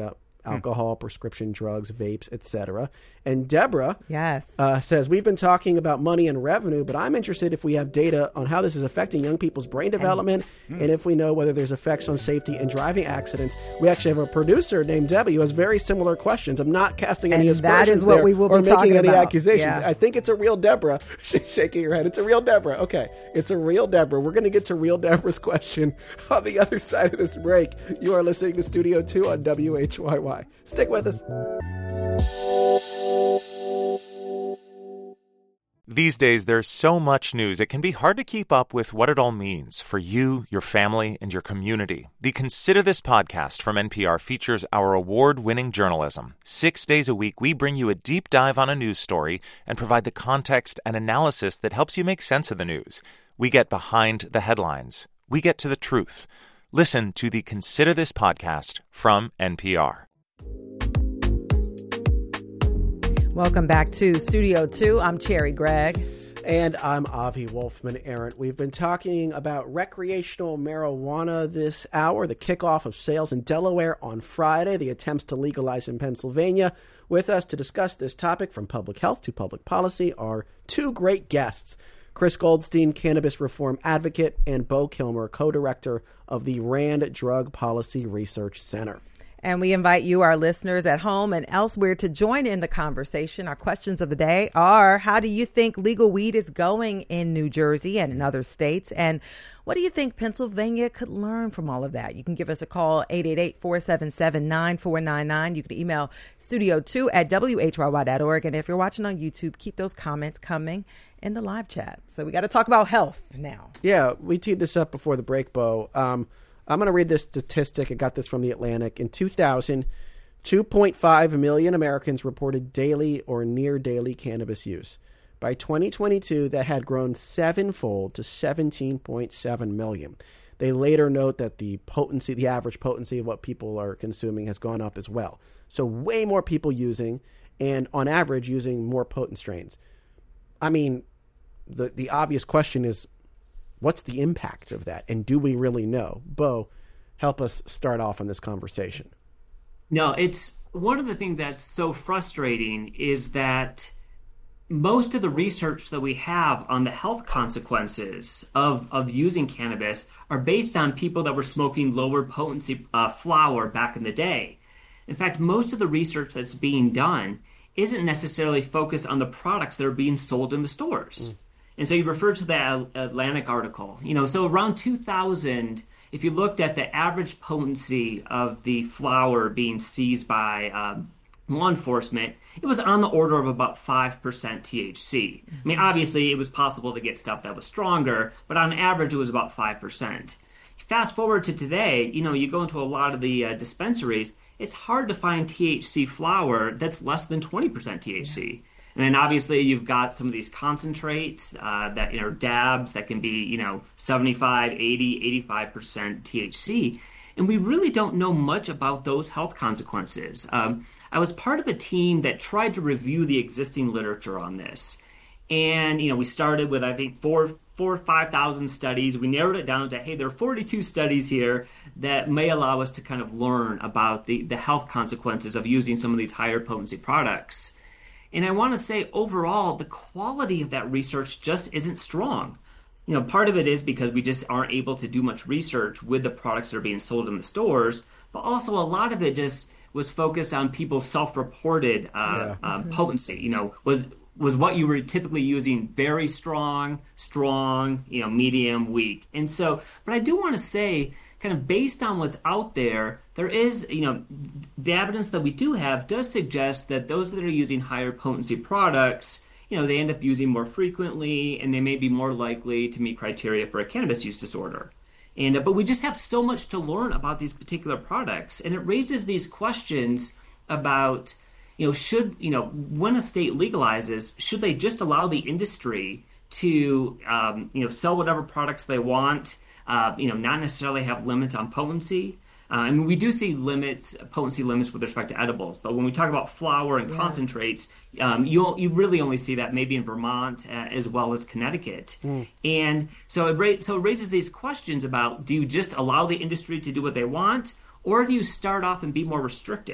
alcohol, prescription drugs, vapes, et cetera. And Deborah yes. uh, says, we've been talking about money and revenue, but I'm interested if we have data on how this is affecting young people's brain development and, and if we know whether there's effects on safety and driving accidents. We actually have a producer named Debbie who has very similar questions. I'm not casting any and aspersions that is what there we will or be making talking any about. accusations. Yeah. I think it's a real Deborah. She's shaking her head. It's a real Deborah. Okay, it's a real Deborah. We're going to get to real Deborah's question on the other side of this break. You are listening to Studio two on W H Y Y. Stick with us. These days, there's so much news, it can be hard to keep up with what it all means for you, your family, and your community. The Consider This podcast from N P R features our award-winning journalism. Six days a week, we bring you a deep dive on a news story and provide the context and analysis that helps you make sense of the news. We get behind the headlines. We get to the truth. Listen to the Consider This podcast from N P R. Welcome back to Studio two. I'm Cherry Gregg. And I'm Avi Wolfman-Arent. We've been talking about recreational marijuana this hour, the kickoff of sales in Delaware on Friday, the attempts to legalize in Pennsylvania. With us to discuss this topic from public health to public policy are two great guests. Chris Goldstein, cannabis reform advocate, and Bo Kilmer, co-director of the RAND Drug Policy Research Center. And we invite you, our listeners at home and elsewhere, to join in the conversation. Our questions of the day are, how do you think legal weed is going in New Jersey and in other states? And what do you think Pennsylvania could learn from all of that? You can give us a call, eight eight eight, four seven seven, nine four nine nine. You can email studio two at W H Y Y dot org. And if you're watching on YouTube, keep those comments coming in the live chat. So we got to talk about health now. Yeah, we teed this up before the break, Bo. Um, I'm going to read this statistic. I got this from The Atlantic. In two thousand, two point five million Americans reported daily or near daily cannabis use. By twenty twenty-two, that had grown sevenfold to seventeen point seven million. They later note that the potency, the average potency of what people are consuming has gone up as well. So way more people using, and on average using more potent strains. I mean, the the obvious question is, what's the impact of that? And do we really know? Bo, help us start off on this conversation. No, it's one of the things that's so frustrating is that most of the research that we have on the health consequences of, of using cannabis are based on people that were smoking lower potency uh, flower back in the day. In fact, most of the research that's being done isn't necessarily focused on the products that are being sold in the stores. Mm. And so you referred to the Atlantic article. You know, so around two thousand, if you looked at the average potency of the flower being seized by um, law enforcement, it was on the order of about five percent T H C. Mm-hmm. I mean, obviously, it was possible to get stuff that was stronger, but on average, it was about five percent. Fast forward to today, you know, you go into a lot of the uh, dispensaries, it's hard to find T H C flower that's less than twenty percent T H C. Yeah. And then obviously you've got some of these concentrates uh, that, you know, dabs that can be, you know, seventy-five, eighty, eighty-five percent T H C. And we really don't know much about those health consequences. Um, I was part of a team that tried to review the existing literature on this. And, you know, we started with, I think, four, four or five thousand studies. We narrowed it down to, hey, there are forty-two studies here that may allow us to kind of learn about the, the health consequences of using some of these higher potency products. And I want to say overall, the quality of that research just isn't strong. You know, part of it is because we just aren't able to do much research with the products that are being sold in the stores, but also a lot of it just was focused on people's self-reported uh, yeah. um, potency. You know, was was what you were typically using very strong, strong, you know, medium, weak. And so, but I do want to say, kind of based on what's out there, there is, you know, the evidence that we do have does suggest that those that are using higher potency products, you know, they end up using more frequently and they may be more likely to meet criteria for a cannabis use disorder. And uh, but we just have so much to learn about these particular products, and it raises these questions about, you know, should, you know, when a state legalizes, should they just allow the industry to, um, you know, sell whatever products they want, uh, you know, not necessarily have limits on potency? Uh, I mean, we do see limits, potency limits with respect to edibles, but when we talk about flower and yeah. concentrates, um, you you really only see that maybe in Vermont uh, as well as Connecticut. Mm. And so it, ra- so it raises these questions about, do you just allow the industry to do what they want, or do you start off and be more restrictive?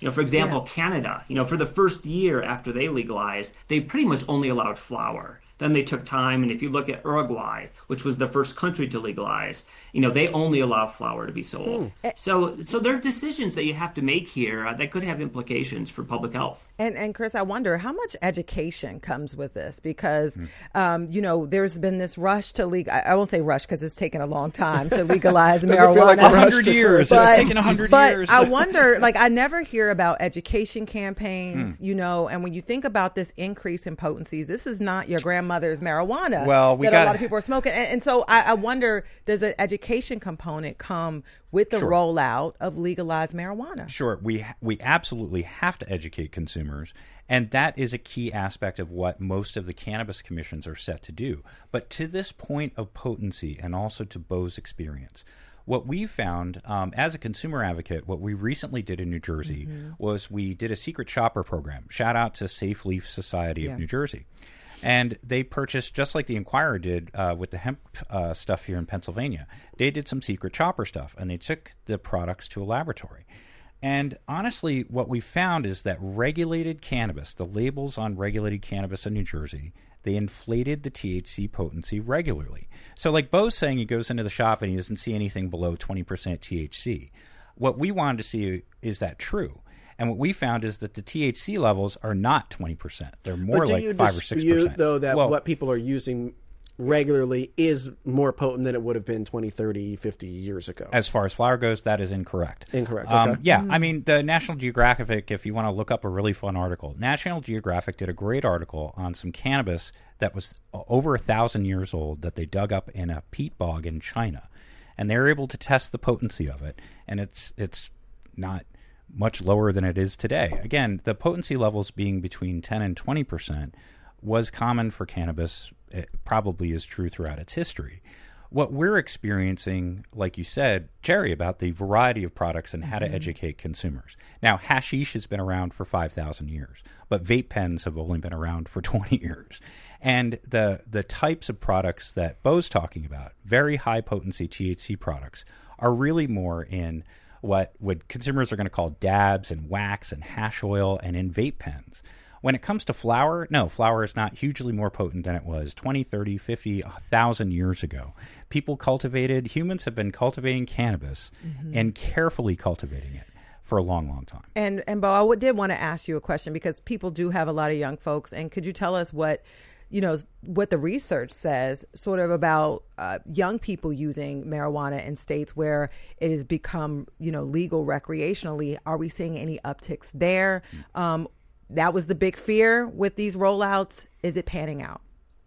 You know, for example, Yeah. Canada, you know, for the first year after they legalized, they pretty much only allowed flower. Then they took time, and if you look at Uruguay, which was the first country to legalize, you know, they only allow flower to be sold. Hmm. So, so there are decisions that you have to make here uh, that could have implications for public health. And and Chris, I wonder how much education comes with this because, Mm. um, you know, there's been this rush to legal. I, I won't say rush because it's taken a long time to legalize Does it feel marijuana. like a A rush hundred to years. first? It's taken a hundred but years. I wonder, like, I never hear about education campaigns, Hmm. you know, and when you think about this increase in potencies, this is not your grandmother's marijuana Well, we that got- a lot of people are smoking. And, and so I, I wonder, does an education component come with the Sure. rollout of legalized marijuana? Sure, we ha- we absolutely have to educate consumers, and that is a key aspect of what most of the cannabis commissions are set to do. But to this point of potency, and also to Bo's experience, what we found um, as a consumer advocate, what we recently did in New Jersey was we did a secret shopper program. Shout out to Safe Leaf Society Yeah. of New Jersey. And they purchased, just like the Inquirer did uh, with the hemp uh, stuff here in Pennsylvania, they did some secret shopper stuff, and they took the products to a laboratory. And honestly, what we found is that regulated cannabis, the labels on regulated cannabis in New Jersey, they inflated the T H C potency regularly. So like Bo's saying, he goes into the shop and he doesn't see anything below twenty percent T H C. What we wanted to see, is that true? And what we found is that the T H C levels are not twenty percent. They're more But do like you five or six dispute, percent. though, that well, what people are using regularly is more potent than it would have been twenty, thirty, fifty years ago? as far as flower goes, that is incorrect. Incorrect, Um, okay. yeah, I mean, the National Geographic, if you want to look up a really fun article, National Geographic did a great article on some cannabis that was over a thousand years old that they dug up in a peat bog in China. And they were able to test the potency of it, and it's it's not much lower than it is today. Again, the potency levels being between ten and twenty percent was common for cannabis. It probably is true throughout its history. What we're experiencing, like you said, Jerry, about the variety of products and how to educate consumers. Now, hashish has been around for five thousand years, but vape pens have only been around for twenty years. And the the types of products that Bo's talking about, very high potency T H C products, are really more in what what consumers are going to call dabs and wax and hash oil and in vape pens. When it comes to flower, no, flower is not hugely more potent than it was twenty, thirty, fifty, one thousand years ago. People cultivated, humans have been cultivating cannabis and carefully cultivating it for a long, long time. And and Bo, I would- did want to ask you a question because people do have a lot of young folks. And could you tell us what, you know, what the research says sort of about uh, young people using marijuana in states where it has become, you know, legal recreationally? Are we seeing any upticks there? Um, that was the big fear with these rollouts. Is it panning out?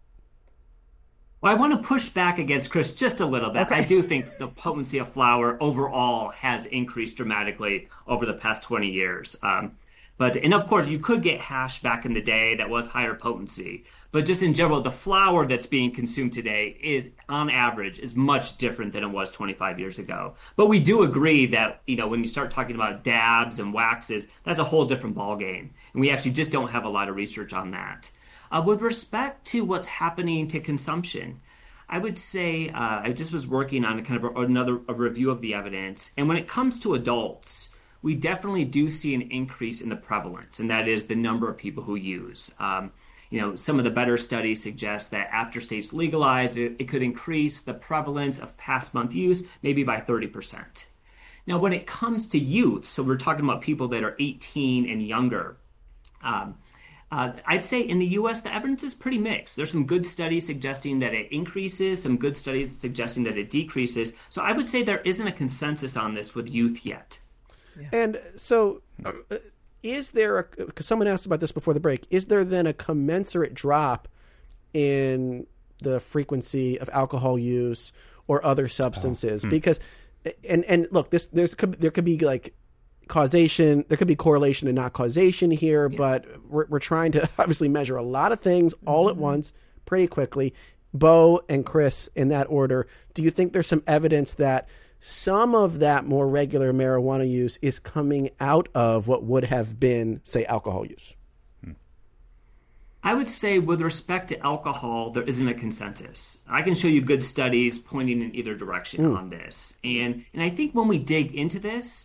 Well, I want to push back against Chris just a little bit. Okay. I do think the potency of flower overall has increased dramatically over the past twenty years. Um, but, and of course, you could get hash back in the day that was higher potency. But just in general, the flower that's being consumed today is, on average, is much different than it was twenty-five years ago. But we do agree that, you know, when you start talking about dabs and waxes, that's a whole different ballgame. And we actually just don't have a lot of research on that. Uh, with respect to what's happening to consumption, I would say uh, I just was working on kind of a, another a review of the evidence. And when it comes to adults, we definitely do see an increase in the prevalence, and that is the number of people who use. Um, you know, some of the better studies suggest that after states legalize, it, it could increase the prevalence of past month use maybe by thirty percent. Now, when it comes to youth, so we're talking about people that are eighteen and younger, um, Uh, I'd say in the U S, the evidence is pretty mixed. There's some good studies suggesting that it increases, some good studies suggesting that it decreases. So I would say there isn't a consensus on this with youth yet. And so, uh, is there, because someone asked about this before the break, is there then a commensurate drop in the frequency of alcohol use or other substances? Oh. Hmm. Because, and and look, this there's there could be like causation, there could be correlation and not causation here, yeah. but we're we're trying to obviously measure a lot of things all mm-hmm. at once, pretty quickly. Bo and Chris, in that order, do you think there's some evidence that some of that more regular marijuana use is coming out of what would have been, say, alcohol use? I would say with respect to alcohol, there isn't a consensus. I can show you good studies pointing in either direction mm. on this. And and I think when we dig into this,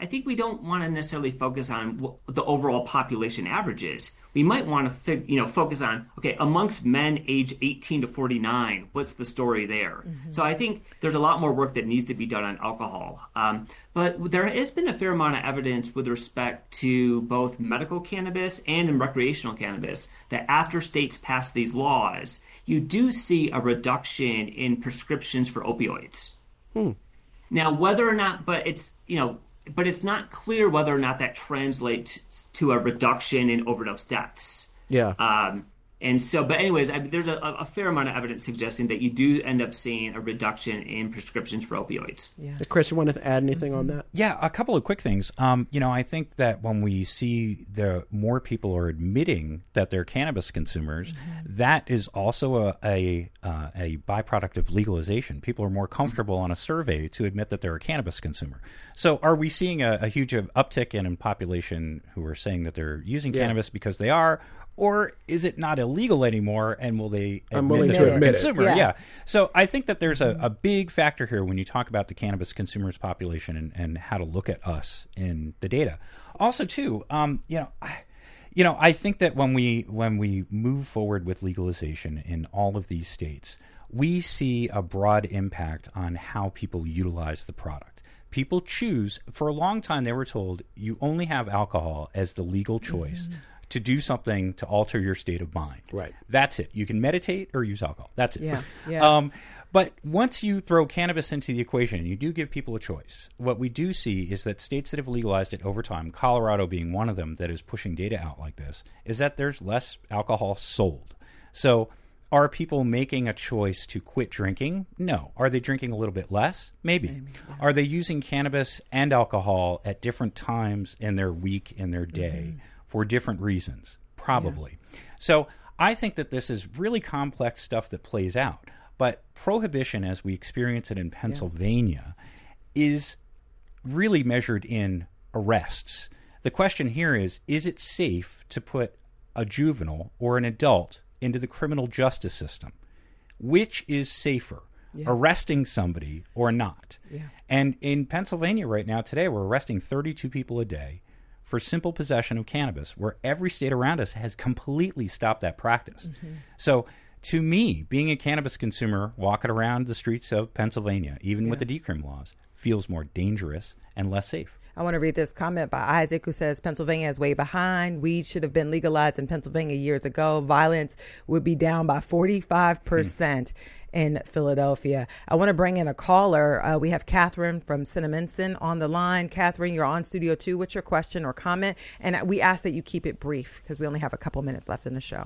I think we don't want to necessarily focus on what the overall population averages. We might want to, fig- you know, focus on, okay, amongst men age eighteen to forty-nine, what's the story there? Mm-hmm. So I think there's a lot more work that needs to be done on alcohol. Um, but there has been a fair amount of evidence with respect to both medical cannabis and in recreational cannabis that after states pass these laws, you do see a reduction in prescriptions for opioids. Hmm. Now, whether or not, but it's, you know, but it's not clear whether or not that translates to a reduction in overdose deaths. Yeah. Um, and so, but anyways, I, there's a, a fair amount of evidence suggesting that you do end up seeing a reduction in prescriptions for opioids. Yeah. Chris, you want to add anything on that? Yeah, a couple of quick things. Um, you know, I think that when we see the more people are admitting that they're cannabis consumers, mm-hmm. that is also a a, uh, a byproduct of legalization. People are more comfortable mm-hmm. on a survey to admit that they're a cannabis consumer. So are we seeing a, a huge uptick in, in population who are saying that they're using yeah. cannabis because they are? Or is it not illegal anymore, and will they admit I'm willing that to they're admit a consumer? it. Yeah. yeah. So I think that there's a, a big factor here when you talk about the cannabis consumers population and, and how to look at us in the data. Also, too, um, you know, I, you know, I think that when we when we move forward with legalization in all of these states, we see a broad impact on how people utilize the product. People choose. For a long time, they were told you only have alcohol as the legal choice. Mm-hmm. to do something to alter your state of mind. Right. That's it. You can meditate or use alcohol. That's it. Yeah. yeah. Um, but once you throw cannabis into the equation, you do give people a choice. What we do see is that states that have legalized it over time, Colorado being one of them that is pushing data out like this, is that there's less alcohol sold. So are people making a choice to quit drinking? No. Are they drinking a little bit less? Maybe. Maybe yeah. Are they using cannabis and alcohol at different times in their week, in their day? Mm-hmm. For different reasons, probably. Yeah. So I think that this is really complex stuff that plays out. But prohibition, as we experience it in Pennsylvania, yeah. is really measured in arrests. The question here is, is it safe to put a juvenile or an adult into the criminal justice system? Which is safer, yeah. arresting somebody or not? Yeah. And in Pennsylvania right now, today, we're arresting thirty-two people a day for simple possession of cannabis, where every state around us has completely stopped that practice. Mm-hmm. So to me, being a cannabis consumer, walking around the streets of Pennsylvania, even yeah. with the decrim laws, feels more dangerous and less safe. I want to read this comment by Isaac, who says Pennsylvania is way behind. Weed should have been legalized in Pennsylvania years ago. Violence would be down by forty-five percent. Mm-hmm. in Philadelphia. I want to bring in a caller. Uh, we have Catherine from Cinnaminson on the line. Catherine, you're on Studio two. What's your question or comment? And we ask that you keep it brief because we only have a couple minutes left in the show.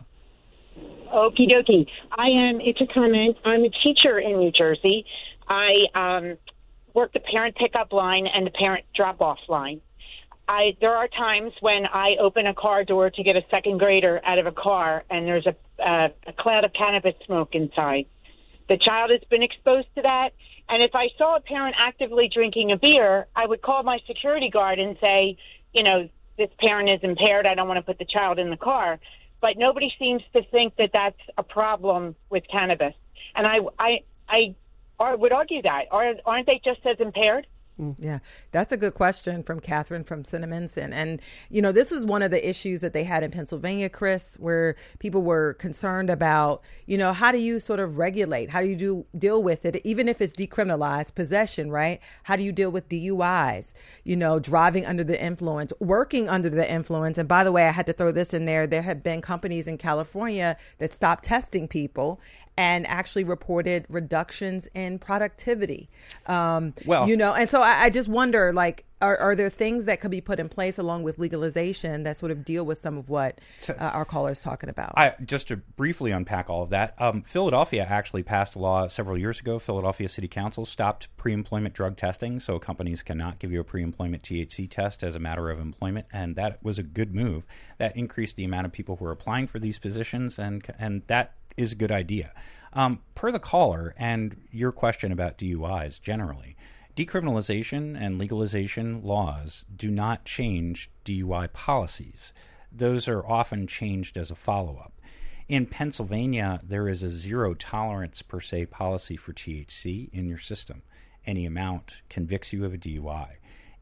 Okie dokie. I am, it's a comment. I'm a teacher in New Jersey. I um, work the parent pickup line and the parent drop-off line. I, there are times when I open a car door to get a second grader out of a car and there's a, uh, a cloud of cannabis smoke inside. The child has been exposed to that. And if I saw a parent actively drinking a beer, I would call my security guard and say, you know, this parent is impaired. I don't want to put the child in the car. But nobody seems to think that that's a problem with cannabis. And I, I, I, I would argue that. Aren't they just as impaired? Yeah, that's a good question from Catherine from Cinnaminson. And, you know, this is one of the issues that they had in Pennsylvania, Chris, where people were concerned about, you know, how do you sort of regulate? How do you do deal with it? Even if it's decriminalized possession, right? How do you deal with D U Is, you know, driving under the influence, working under the influence? And by the way, I had to throw this in there. There have been companies in California that stopped testing people and actually reported reductions in productivity. Um, well, you know, and so I, I just wonder, like, are, are there things that could be put in place along with legalization that sort of deal with some of what uh, our caller is talking about? I, just to briefly unpack all of that, um, Philadelphia actually passed a law several years ago. Philadelphia City Council stopped pre-employment drug testing, so companies cannot give you a pre-employment T H C test as a matter of employment, and that was a good move. That increased the amount of people who are applying for these positions, and and that is a good idea. Um, per the caller and your question about D U Is generally, decriminalization and legalization laws do not change D U I policies. Those are often changed as a follow-up. In Pennsylvania, there is a zero tolerance per se policy for T H C in your system. Any amount convicts you of a D U I.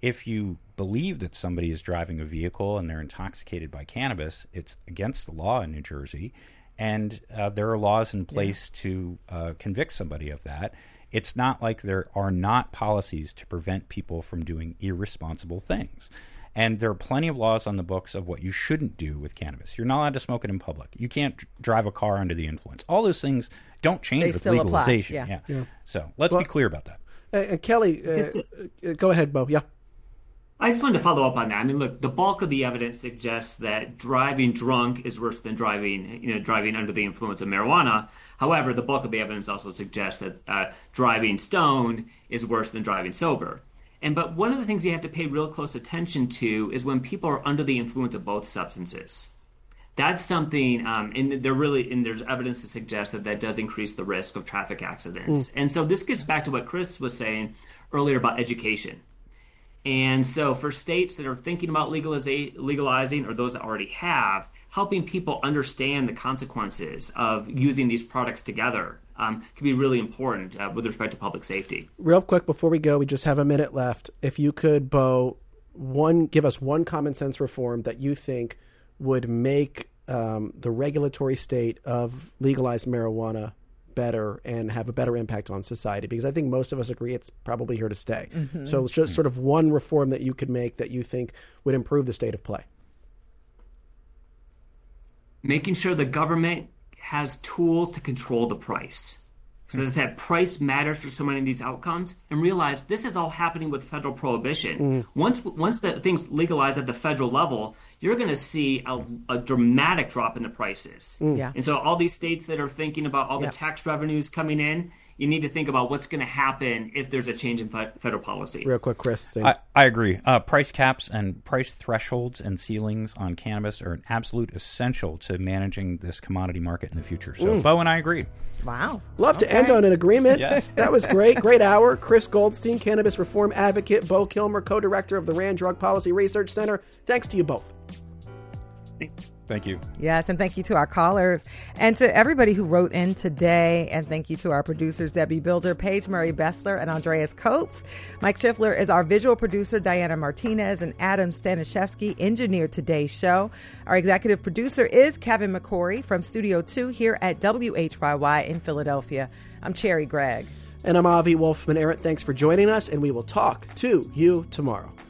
if you believe that somebody is driving a vehicle and they're intoxicated by cannabis, it's against the law in New Jersey, and uh, there are laws in place yeah. to uh, convict somebody of that. It's not like there are not policies to prevent people from doing irresponsible things. And there are plenty of laws on the books of what you shouldn't do with cannabis. You're not allowed to smoke it in public. You can't d- drive a car under the influence. All those things don't change they with still legalization. Apply. Yeah. Yeah. Yeah. So let's well, be clear about that. Uh, Kelly, uh, Just to, uh, go ahead, Bo. Yeah. I just wanted to follow up on that. I mean, look, the bulk of the evidence suggests that driving drunk is worse than driving, you know, driving under the influence of marijuana. However, the bulk of the evidence also suggests that uh, driving stoned is worse than driving sober. And but one of the things you have to pay real close attention to is when people are under the influence of both substances. That's something, um, and there really, and there's evidence to suggest that that does increase the risk of traffic accidents. Mm. And so this gets back to what Chris was saying earlier about education. And so for states that are thinking about legaliza- legalizing, or those that already have, helping people understand the consequences of using these products together um, can be really important uh, with respect to public safety. Real quick before we go, we just have a minute left. If you could, Bo, one give us one common sense reform that you think would make um, the regulatory state of legalized marijuana better and have a better impact on society, because I think most of us agree it's probably here to stay. Mm-hmm. So it's just sort of one reform that you could make that you think would improve the state of play. Making sure the government has tools to control the price. So as I said, price matters for so many of these outcomes, and realize this is all happening with federal prohibition. Mm. Once once the things legalize at the federal level, you're going to see a, a dramatic drop in the prices. Mm. Yeah. And so all these states that are thinking about all yep. the tax revenues coming in, you need to think about what's going to happen if there's a change in federal policy. Real quick, Chris. I, I agree. Uh, price caps and price thresholds and ceilings on cannabis are an absolute essential to managing this commodity market in the future. So, mm. Bo and I agree. Wow. Love okay. to end on an agreement. Yes. That was great. Great hour. Chris Goldstein, cannabis reform advocate. Bo Kilmer, co-director of the RAND Drug Policy Research Center. Thanks to you both. Thank you. Yes, and thank you to our callers and to everybody who wrote in today. And thank you to our producers, Debbie Builder, Paige Murray Bessler, and Andreas Copes. Mike Schiffler is our visual producer, Diana Martinez, and Adam Stanishevsky engineered today's show. Our executive producer is Kevin McCory from Studio two here at W H Y Y in Philadelphia. I'm Cherry Gregg. And I'm Avi Wolfman-Arent. Thanks for joining us, and we will talk to you tomorrow.